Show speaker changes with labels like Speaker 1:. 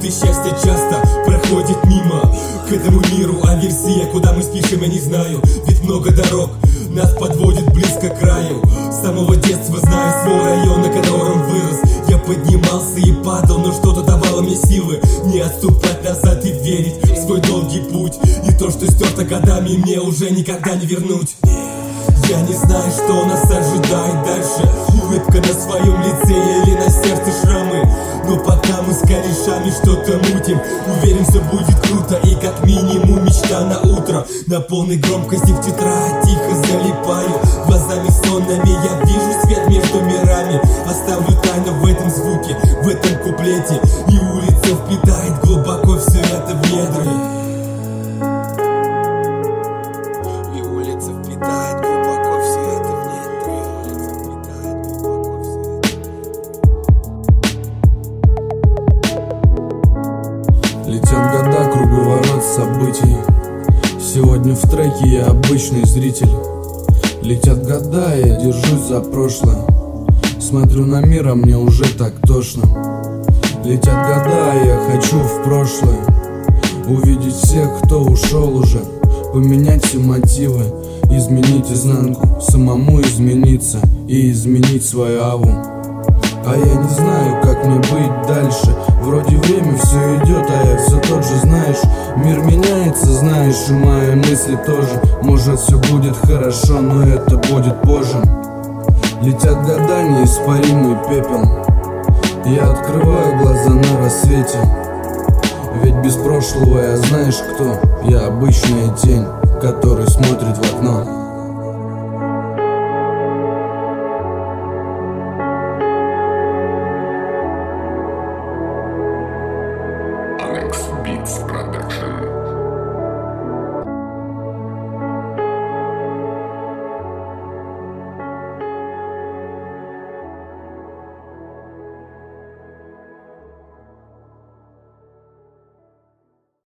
Speaker 1: где счастье часто проходит мимо. К этому миру, а версия, куда мы спешим, я не знаю. Ведь много дорог нас подводит близко к краю. С самого детства знаю свой район, на котором вырос. Я поднимался и падал, но что-то давало мне силы не отступать назад и верить в свой долгий путь. И то, что стерто годами, мне уже никогда не вернуть. Я не знаю, что нас ожидает дальше. Улыбка на своем лице или на сердце шрамы. Но пока мы с корешами что-то мутим, уверен, все будет круто. И как минимум мечта на утро. На полной громкости в тетрадь тихо залипаю. Глазами сонными я вижу свет между мирами. Оставлю тайну в этом звуке, в этом куплете. И улица впитает глубоко все это в недра. И улица впитает глубоко все это в недра. Улица впитает глубоко все это.
Speaker 2: Летят года, круговорот событий. Сегодня в треке я обычный зритель. Летят года, я держусь за прошлое. Смотрю на мир, а мне уже так тошно. Летят года, я хочу в прошлое. Увидеть всех, кто ушел уже. Поменять все мотивы, изменить изнанку. Самому измениться и изменить свою аву. А я не знаю, как мне быть дальше. Вроде время все идет, а я все тот же, знаешь. Мир меняется, знаешь, и мои мысли тоже. Может, все будет хорошо, но это будет позже. Летят года, неиспаримый пепел. Я открываю глаза на рассвете. Ведь без прошлого я знаешь кто. Я обычная тень, который смотрит в окно.